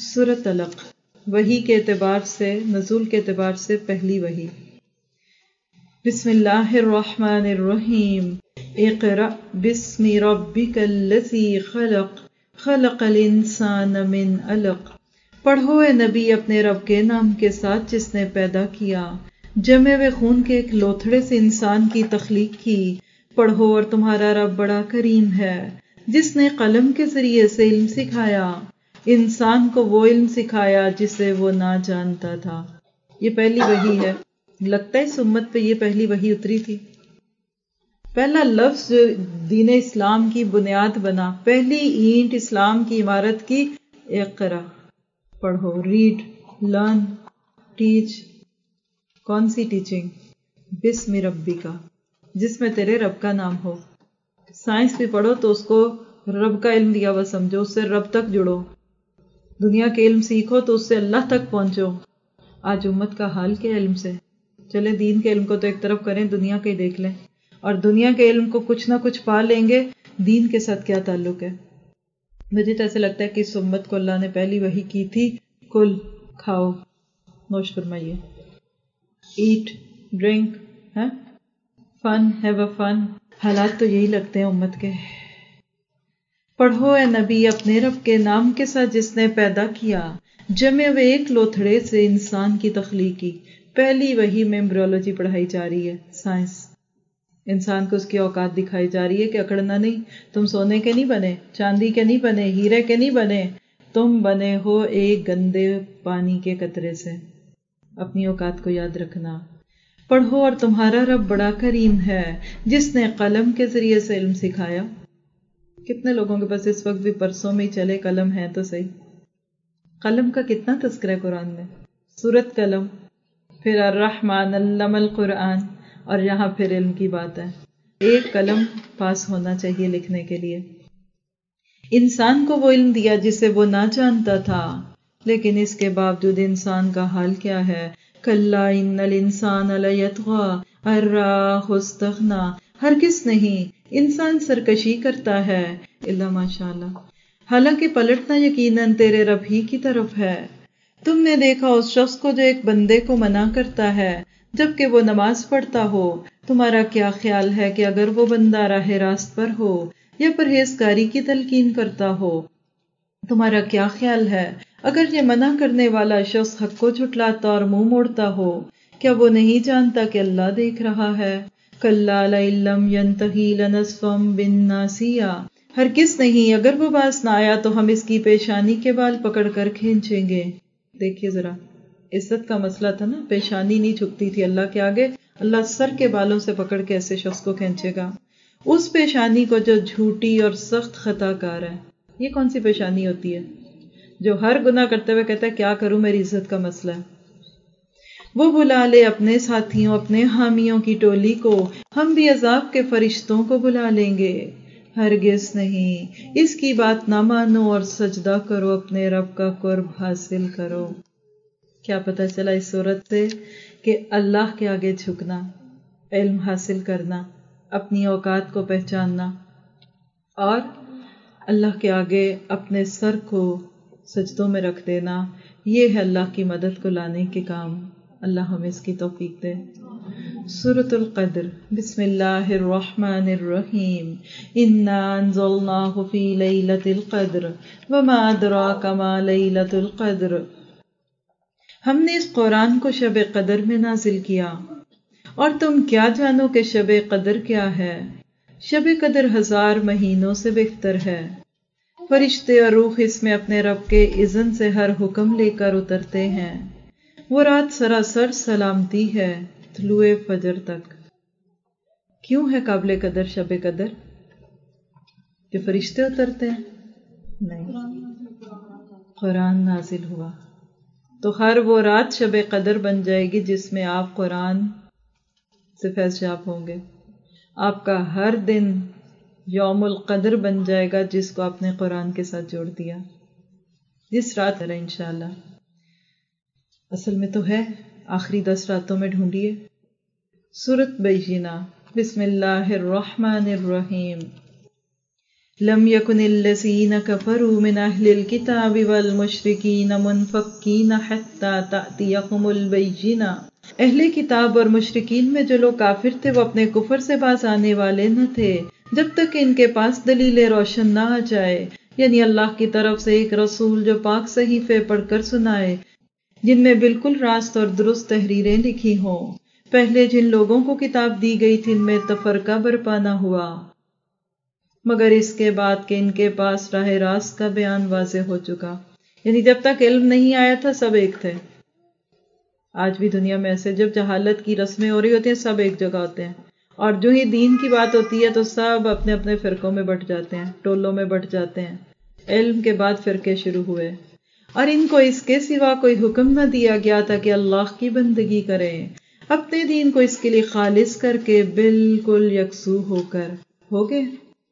سورۃ علق وحی کے اعتبار سے، نزول کے اعتبار سے پہلی وحی۔ بسم اللہ الرحمن الرحیم۔ اقرأ بسم ربک الذی خلق، خلق الانسان من علق۔ پڑھو اے نبی اپنے رب کے نام کے ساتھ جس نے پیدا کیا، جمے ہوئے خون کے ایک لوتھڑے سے انسان کی تخلیق کی۔ پڑھو اور تمہارا رب بڑا کریم ہے، جس نے قلم کے ذریعے سے علم سکھایا، انسان کو وہ علم سکھایا جسے وہ نہ جانتا تھا۔ یہ پہلی وحی ہے، لگتا ہے اس امت پہ یہ پہلی وحی اتری تھی۔ پہلا لفظ جو دین اسلام کی بنیاد بنا، پہلی اینٹ اسلام کی عمارت کی، اقرا، پڑھو، ریڈ، لرن، ٹیچ۔ کون سی ٹیچنگ؟ بسم ربی کا، جس میں تیرے رب کا نام ہو۔ سائنس بھی پڑھو تو اس کو رب کا علم دیا ہوا سمجھو، اس سے رب تک جڑو۔ دنیا کے علم سیکھو تو اس سے اللہ تک پہنچو۔ آج امت کا حال کیا علم سے؟ چلے دین کے علم کو تو ایک طرف کریں، دنیا کے ہی دیکھ لیں، اور دنیا کے علم کو کچھ نہ کچھ پا لیں گے، دین کے ساتھ کیا تعلق ہے؟ مجھے تو ایسے لگتا ہے کہ اس امت کو اللہ نے پہلی وحی کی تھی، کل، کھاؤ، نوش فرمائیے، eat, drink, fun, have a fun. حالات تو یہی لگتے ہیں امت کے۔ پڑھو اے نبی اپنے رب کے نام کے ساتھ جس نے پیدا کیا، جمے ہوئے ایک لوتھڑے سے انسان کی تخلیق کی۔ پہلی وحی میں ایمبریولوجی پڑھائی جا رہی ہے، سائنس۔ انسان کو اس کی اوقات دکھائی جا رہی ہے کہ اکڑنا نہیں، تم سونے کے نہیں بنے، چاندی کے نہیں بنے، ہیرے کے نہیں بنے، تم بنے ہو ایک گندے پانی کے قطرے سے۔ اپنی اوقات کو یاد رکھنا۔ پڑھو اور تمہارا رب بڑا کریم ہے، جس نے قلم کے ذریعے سے علم سکھایا۔ کتنے لوگوں کے پاس اس وقت بھی پرسوں میں چلے قلم ہے تو صحیح۔ قلم کا کتنا تذکرہ ہے قرآن میں؟ سورۃ قلم، پھر الرحمن علم القرآن، اور یہاں پھر علم کی بات ہے۔ ایک قلم پاس ہونا چاہیے لکھنے کے لیے۔ انسان کو وہ علم دیا جسے وہ نہ جانتا تھا، لیکن اس کے باوجود انسان کا حال کیا ہے؟ کلا ان الانسان لیطغی ان رآہ استغنی۔ ہرگز نہیں، انسان سرکشی کرتا ہے، الا ماشاء اللہ، حالانکہ پلٹنا یقیناً تیرے رب ہی کی طرف ہے۔ تم نے دیکھا اس شخص کو جو ایک بندے کو منع کرتا ہے جبکہ وہ نماز پڑھتا ہو۔ تمہارا کیا خیال ہے کہ اگر وہ بندہ راہ راست پر ہو یا پرہیزگاری کی تلقین کرتا ہو؟ تمہارا کیا خیال ہے اگر یہ منع کرنے والا شخص حق کو جھٹلاتا اور منہ موڑتا ہو؟ کیا وہ نہیں جانتا کہ اللہ دیکھ رہا ہے؟ کلا لئن لم ینتہی لنسفعا بالناصیہ۔ ہرگز نہیں، اگر وہ باز نہ آیا تو ہم اس کی پیشانی کے بال پکڑ کر کھینچیں گے۔ دیکھیے ذرا، عزت کا مسئلہ تھا نا، پیشانی نہیں جھکتی تھی اللہ کے آگے، اللہ سر کے بالوں سے پکڑ کے ایسے شخص کو کھینچے گا، اس پیشانی کو جو جھوٹی اور سخت خطا کار ہے۔ یہ کون سی پیشانی ہوتی ہے جو ہر گناہ کرتے ہوئے کہتا ہے کیا کروں، میری عزت کا مسئلہ ہے؟ وہ بلا لے اپنے ساتھیوں، اپنے حامیوں کی ٹولی کو، ہم بھی عذاب کے فرشتوں کو بلا لیں گے۔ ہرگز نہیں، اس کی بات نہ مانو اور سجدہ کرو، اپنے رب کا قرب حاصل کرو۔ کیا پتہ چلا اس صورت سے؟ کہ اللہ کے آگے جھکنا، علم حاصل کرنا، اپنی اوقات کو پہچاننا، اور اللہ کے آگے اپنے سر کو سجدوں میں رکھ دینا، یہ ہے اللہ کی مدد کو لانے کے کام۔ اللہ ہمیں اس کی توفیق دے۔ سورۃ القدر، بسم اللہ الرحمن الرحیم۔ انا انزلناہ فی لیلۃ القدر وما ادراک ما لیلۃ القدر۔ ہم نے اس قرآن کو شب قدر میں نازل کیا، اور تم کیا جانو کہ شب قدر کیا ہے؟ شب قدر 1000 مہینوں سے بہتر ہے۔ فرشتے اور روح اس میں اپنے رب کے اذن سے ہر حکم لے کر اترتے ہیں۔ وہ رات سراسر سلامتی ہے طلوع فجر تک۔ کیوں ہے قابل قدر شب قدر؟ کہ فرشتے اترتے ہیں؟ نہیں، قرآن نازل ہوا تو ہر وہ رات شب قدر بن جائے گی جس میں آپ قرآن سے فیض یاب ہوں گے۔ آپ کا ہر دن یوم القدر بن جائے گا جس کو آپ نے قرآن کے ساتھ جوڑ دیا، جس رات ہے انشاءاللہ۔ اصل میں تو ہے، آخری 10 راتوں میں ڈھونڈیے۔ سورۃ بینہ، بسم اللہ الرحمن الرحیم۔ لم یکن الذین کفروا من اہل الکتاب والمشرکین منفکین حتی تأتیہم البینہ، اہل کتاب اور مشرکین میں جو لوگ کافر تھے وہ اپنے کفر سے باز آنے والے نہ تھے جب تک کہ ان کے پاس دلیل روشن نہ آ جائے، یعنی اللہ کی طرف سے ایک رسول جو پاک صحیفے پڑھ کر سنائے جن میں بالکل راست اور درست تحریریں لکھی ہوں۔ پہلے جن لوگوں کو کتاب دی گئی تھی ان میں تفرقہ برپا نہ ہوا مگر اس کے بعد کہ ان کے پاس راہ راست کا بیان واضح ہو چکا، یعنی جب تک علم نہیں آیا تھا سب ایک تھے۔ آج بھی دنیا میں ایسے جب جہالت کی رسمیں ہو رہی ہوتی ہیں سب ایک جگہ ہوتے ہیں، اور جو ہی دین کی بات ہوتی ہے تو سب اپنے اپنے فرقوں میں بٹ جاتے ہیں، ٹولوں میں بٹ جاتے ہیں۔ علم کے بعد فرقے شروع ہوئے، اور ان کو اس کے سوا کوئی حکم نہ دیا گیا تھا کہ اللہ کی بندگی کریں، اپنے دین کو اس کے لیے خالص کر کے بالکل یکسو ہو کر۔ ہو گئے؟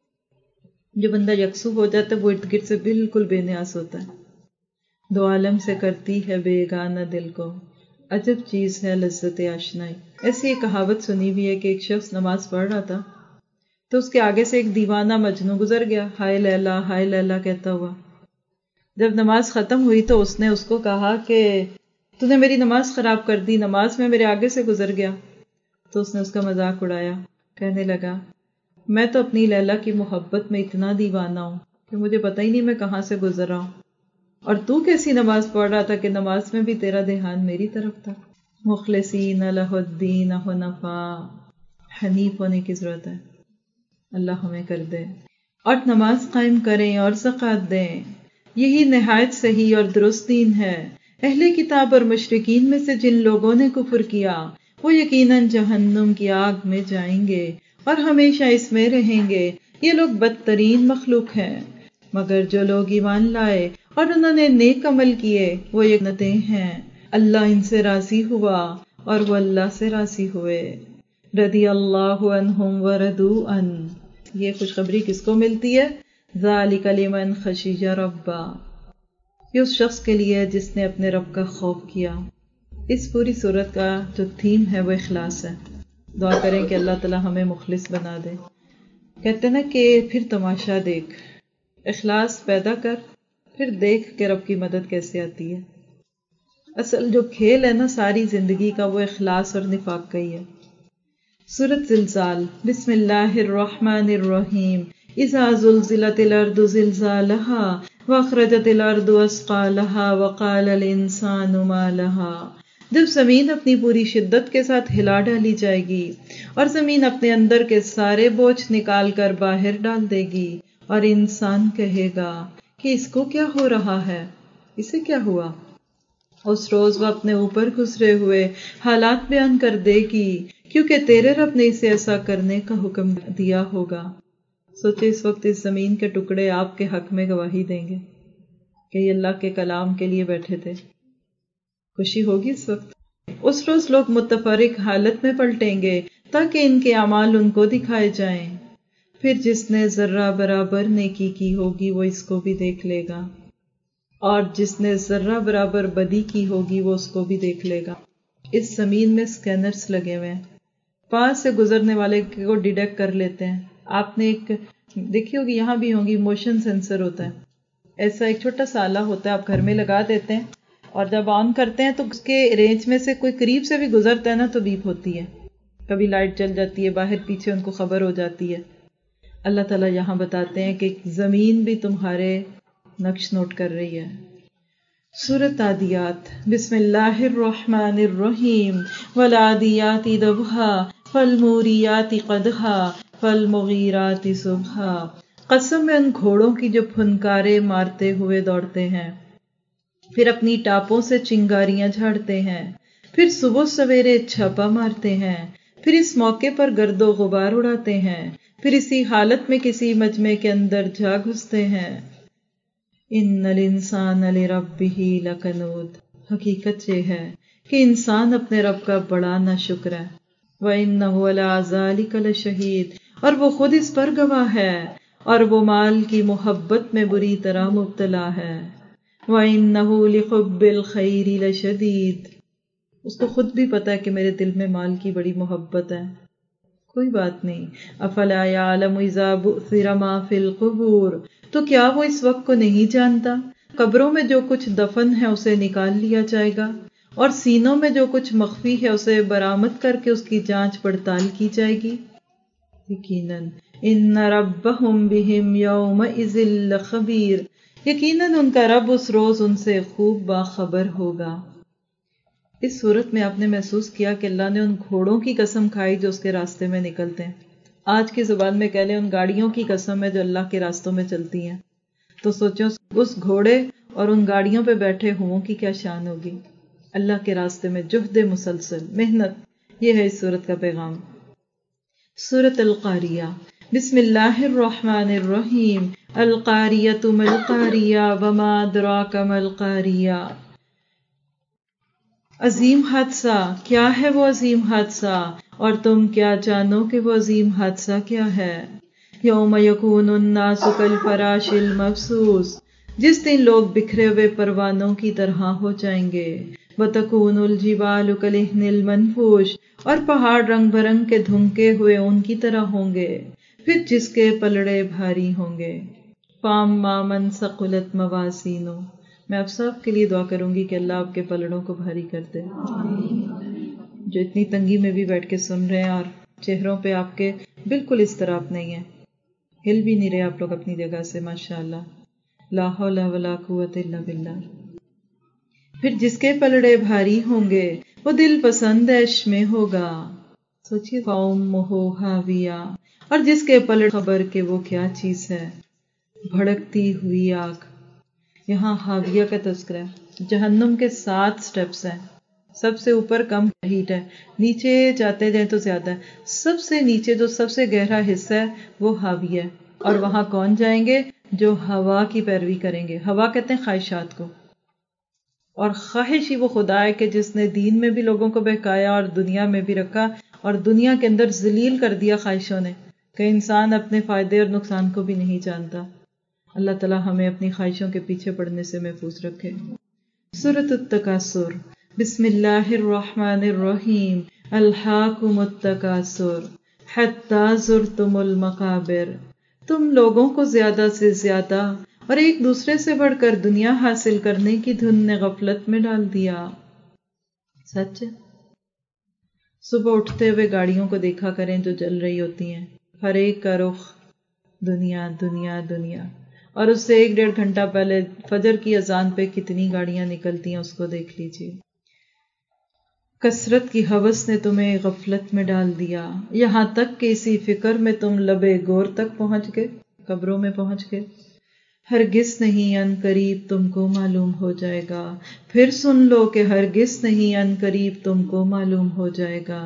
جو بندہ یکسو ہو جاتا ہے وہ ارد گرد سے بالکل بے نیاز ہوتا ہے۔ دو عالم سے کرتی ہے بیگانہ دل کو، عجب چیز ہے لذت آشنائی۔ ایسی ایک کہاوت سنی ہوئی ہے کہ ایک شخص نماز پڑھ رہا تھا تو اس کے آگے سے ایک دیوانہ مجنوں گزر گیا، ہائے لیلا ہائے لیلا کہتا ہوا۔ جب نماز ختم ہوئی تو اس نے اس کو کہا کہ تو نے میری نماز خراب کر دی، نماز میں میرے آگے سے گزر گیا۔ تو اس نے اس کا مذاق اڑایا، کہنے لگا میں تو اپنی لیلا کی محبت میں اتنا دیوانہ ہوں کہ مجھے پتہ ہی نہیں میں کہاں سے گزر رہا ہوں، اور تو کیسی نماز پڑھ رہا تھا کہ نماز میں بھی تیرا دھیان میری طرف تھا۔ مخلصین لہ الدین حنفاء، حنیف ہونے کی ضرورت ہے، اللہ ہمیں کر دے۔ اور نماز قائم کریں اور زکوٰۃ دیں، یہی نہایت صحیح اور درست دین ہے۔ اہل کتاب اور مشرکین میں سے جن لوگوں نے کفر کیا وہ یقیناً جہنم کی آگ میں جائیں گے اور ہمیشہ اس میں رہیں گے، یہ لوگ بدترین مخلوق ہیں۔ مگر جو لوگ ایمان لائے اور انہوں نے نیک عمل کیے وہ جنتیں ہیں، اللہ ان سے راضی ہوا اور وہ اللہ سے راضی ہوئے۔ رضی اللہ عنہم ورضوا عنہ، یہ خوشخبری کس کو ملتی ہے؟ ذالک لمن خشی ربا، یہ اس شخص کے لیے ہے جس نے اپنے رب کا خوف کیا۔ اس پوری صورت کا جو تھیم ہے وہ اخلاص ہے۔ دعا کریں کہ اللہ تعالی ہمیں مخلص بنا دے۔ کہتے ہیں نا کہ پھر تماشا دیکھ، اخلاص پیدا کر پھر دیکھ کہ رب کی مدد کیسے آتی ہے۔ اصل جو کھیل ہے نا ساری زندگی کا وہ اخلاص اور نفاق کا ہی ہے۔ سورۃ زلزال، بسم اللہ الرحمن الرحیم۔ اذا زلزلت الارض زلزالها واخرجت الارض اثقالها وقال الانسان ما لها، جب زمین اپنی پوری شدت کے ساتھ ہلا ڈالی جائے گی اور زمین اپنے اندر کے سارے بوجھ نکال کر باہر ڈال دے گی، اور انسان کہے گا کہ اس کو کیا ہو رہا ہے، اسے کیا ہوا۔ اس روز وہ اپنے اوپر گزرے ہوئے حالات بیان کر دے گی کیونکہ تیرے رب نے اسے ایسا کرنے کا حکم دیا ہوگا۔ سوچے اس وقت اس زمین کے ٹکڑے آپ کے حق میں گواہی دیں گے کہ یہ اللہ کے کلام کے لیے بیٹھے تھے۔ خوشی ہوگی اس وقت۔ اس روز لوگ متفرق حالت میں پلٹیں گے تاکہ ان کے اعمال ان کو دکھائے جائیں، پھر جس نے ذرہ برابر نیکی کی ہوگی وہ اس کو بھی دیکھ لے گا، اور جس نے ذرہ برابر بدی کی ہوگی وہ اس کو بھی دیکھ لے گا۔ اس زمین میں سکینرز لگے ہوئے ہیں، پاس سے گزرنے والے کو ڈیٹیکٹ کر لیتے ہیں۔ آپ نے ایک دیکھی ہوگی، یہاں بھی ہوں گی، موشن سینسر ہوتا ہے، ایسا ایک چھوٹا سا آلہ ہوتا ہے، آپ گھر میں لگا دیتے ہیں اور جب آن کرتے ہیں تو اس کے رینج میں سے کوئی قریب سے بھی گزرتا ہے نا تو بیپ ہوتی ہے، کبھی لائٹ جل جاتی ہے، باہر پیچھے ان کو خبر ہو جاتی ہے۔ اللہ تعالیٰ یہاں بتاتے ہیں کہ زمین بھی تمہارے نقش نوٹ کر رہی ہے۔ سورۃ عادیات، بسم اللہ الرحمن الرحیم۔ والعادیات ضبحا فالموریات قدحا فالمغیرات صبحا، قسم ہے ان گھوڑوں کی جو پھنکارے مارتے ہوئے دوڑتے ہیں، پھر اپنی ٹاپوں سے چنگاریاں جھاڑتے ہیں، پھر صبح سویرے چھاپا مارتے ہیں، پھر اس موقع پر گرد و غبار اڑاتے ہیں، پھر اسی حالت میں کسی مجمع کے اندر جا گھستے ہیں۔ ان الانسان لربہ لکنود، حقیقت یہ ہے کہ انسان اپنے رب کا بڑا ناشکر ہے۔ وَإِنَّهُ عَلَىٰ ذَلِكَ لَشَهِيدٌ، اور وہ خود اس پر گواہ ہے، اور وہ مال کی محبت میں بری طرح مبتلا ہے۔ وَإِنَّهُ لِحُبِّ الْخَيْرِ لَشَدِيدٌ، اس کو خود بھی پتا ہے کہ میرے دل میں مال کی بڑی محبت ہے۔ کوئی بات نہیں. افلا یعلم اذا بعثر ما فی القبور، تو کیا وہ اس وقت کو نہیں جانتا قبروں میں جو کچھ دفن ہے اسے نکال لیا جائے گا، اور سینوں میں جو کچھ مخفی ہے اسے برآمد کر کے اس کی جانچ پڑتال کی جائے گی. یقیناً ان ربہم بہم یومئذ لخبیر، یقیناً ان کا رب اس روز ان سے خوب باخبر ہوگا. اس صورت میں آپ نے محسوس کیا کہ اللہ نے ان گھوڑوں کی قسم کھائی جو اس کے راستے میں نکلتے ہیں. آج کی زبان میں کہہ لیں ان گاڑیوں کی قسم ہے جو اللہ کے راستوں میں چلتی ہیں. تو سوچو اس گھوڑے اور ان گاڑیوں پہ بیٹھے ہوں کی کیا شان ہوگی. اللہ کے راستے میں جہد مسلسل محنت، یہ ہے اس سورت کا پیغام. سورۃ القاریہ. بسم اللہ الرحمن الرحیم. القاریۃ ما القاریہ وما ادراک ما القاریہ. عظیم حادثہ، کیا ہے وہ عظیم حادثہ، اور تم کیا جانو کہ وہ عظیم حادثہ کیا ہے. یوم یکون الناس کالفراش المبثوث، جس دن لوگ بکھرے ہوئے پروانوں کی طرح ہو جائیں گے. وتکون الجبال کالعہن المنفوش، اور پہاڑ رنگ برنگ کے دھنکے ہوئے ان کی طرح ہوں گے، پھر جس کے پلڑے بھاری ہوں گے. فاما من ثقلت موازینہ، میں آپ سب کے لیے دعا کروں گی کہ اللہ آپ کے پلڑوں کو بھاری کر دے. جو اتنی تنگی میں بھی بیٹھ کے سن رہے ہیں اور چہروں پہ آپ کے بالکل اس طرح نہیں ہے، ہل بھی نہیں رہے آپ لوگ اپنی جگہ سے، ماشاءاللہ. لا حول ولا قوت الا باللہ. پھر جس کے پلڑے بھاری ہوں گے وہ دل پسند عیش میں ہوگا. سوچیے فَأُمُّهُ حَاوِيَةٌ، اور جس کے پلڑ خبر کہ وہ کیا چیز ہے، بھڑکتی ہوئی آگ. یہاں حاویہ کا تذکرہ ہے. جہنم کے 7 سٹیپس ہیں. سب سے اوپر کم ہیٹ ہے، نیچے جاتے جائیں تو زیادہ ہے. سب سے نیچے جو سب سے گہرا حصہ ہے وہ حاویہ ہے. اور وہاں کون جائیں گے؟ جو ہوا کی پیروی کریں گے. ہوا کہتے ہیں خواہشات کو، اور خواہش ہی وہ خدا ہے کہ جس نے دین میں بھی لوگوں کو بہکایا اور دنیا میں بھی رکھا، اور دنیا کے اندر ذلیل کر دیا خواہشوں نے کہ انسان اپنے فائدے اور نقصان کو بھی نہیں جانتا. اللہ تعالی ہمیں اپنی خواہشوں کے پیچھے پڑنے سے محفوظ رکھے. سورۃ التکاثر. بسم اللہ الرحمن الرحیم. الہاکم التکاثر حتی زرتم المقابر، تم لوگوں کو زیادہ سے زیادہ اور ایک دوسرے سے بڑھ کر دنیا حاصل کرنے کی دھن نے غفلت میں ڈال دیا. سچ ہے. صبح اٹھتے ہوئے گاڑیوں کو دیکھا کریں جو جل رہی ہوتی ہیں، ہر ایک کا رخ دنیا دنیا دنیا، اور اس سے 1-1.5 گھنٹہ پہلے فجر کی اذان پہ کتنی گاڑیاں نکلتی ہیں اس کو دیکھ لیجیے. کثرت کی ہوس نے تمہیں غفلت میں ڈال دیا، یہاں تک کہ اسی فکر میں تم لبے گور تک پہنچ گئے، قبروں میں پہنچ گئے. ہرگز نہیں، ان قریب تم کو معلوم ہو جائے گا. پھر سن لو کہ ہرگز نہیں، ان قریب تم کو معلوم ہو جائے گا.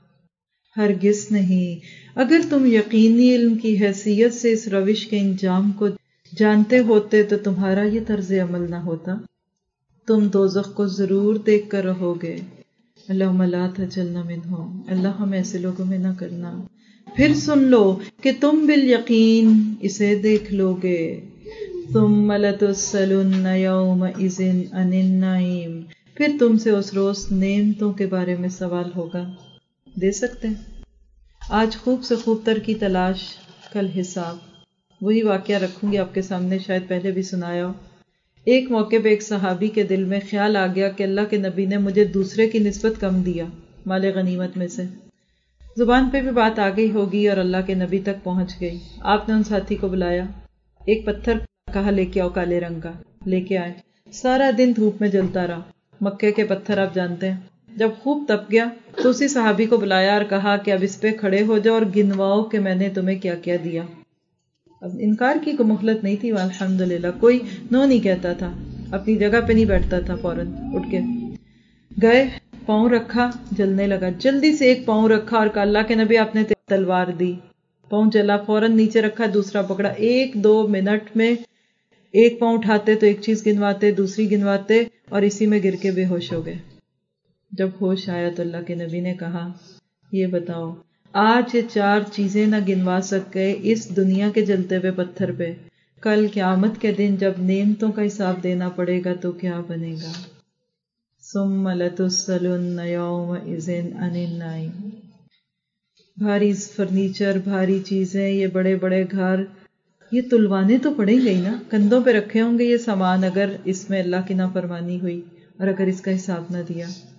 ہرگز نہیں. اگر تم یقینی علم کی حیثیت سے اس روش کے انجام کو جانتے ہوتے تو تمہارا یہ طرز عمل نہ ہوتا. تم دوزخ کو ضرور دیکھ کر رہو گے. اللہم لا تجعلنا منہم، اللہ ہم ایسے لوگوں میں نہ کرنا. پھر سن لو کہ تم بالیقین اسے دیکھ لو گے. ثم لتسألن یومئذ عن النعیم، پھر تم سے اس روز نعمتوں کے بارے میں سوال ہوگا. دے سکتے ہیں آج خوب سے خوب تر کی تلاش، کل حساب. وہی واقعہ رکھوں گی آپ کے سامنے، شاید پہلے بھی سنایا ہو. ایک موقع پہ ایک صحابی کے دل میں خیال آ گیا کہ اللہ کے نبی نے مجھے دوسرے کی نسبت کم دیا مال غنیمت میں سے. زبان پہ بھی بات آ گئی ہوگی اور اللہ کے نبی تک پہنچ گئی. آپ نے ان ساتھی کو بلایا، ایک پتھر کہا لے کے آؤ کالے رنگ کا، لے کے آئے. سارا دن دھوپ میں جلتا رہا. مکے کے پتھر آپ جانتے ہیں. جب خوب تپ گیا تو اسی صحابی کو بلایا اور کہا کہ اب اس پہ کھڑے ہو جاؤ اور گنواؤ کہ میں نے تمہیں کیا کیا دیا. اب انکار کی کوئی مہلت نہیں تھی، الحمدللہ کوئی نو نہیں کہتا تھا، اپنی جگہ پہ نہیں بیٹھتا تھا. فوراً اٹھ کے گئے، پاؤں رکھا، جلنے لگا. جلدی سے ایک پاؤں رکھا اور کہا اللہ کے نبی آپ نے تلوار دی. پاؤں جلا، فوراً نیچے رکھا، دوسرا پکڑا. 1-2 منٹ میں ایک پاؤں اٹھاتے تو ایک چیز گنواتے، دوسری گنواتے، اور اسی میں گر کے بے ہوش ہو گئے. جب ہوش آیا تو اللہ کے نبی نے کہا یہ بتاؤ آج یہ 4 چیزیں نہ گنوا سکے اس دنیا کے جلتے ہوئے پتھر پہ، کل قیامت کے دن جب نعمتوں کا حساب دینا پڑے گا تو کیا بنے گا؟ ثم لتسألن یومئذ عن النعیم. بھاری فرنیچر، بھاری چیزیں، یہ بڑے بڑے گھر، یہ تلوانے تو پڑیں گے ہی نا، کندھوں پہ رکھے ہوں گے یہ سامان اگر اس میں اللہ کی نافرمانی ہوئی اور اگر اس کا حساب نہ دیا.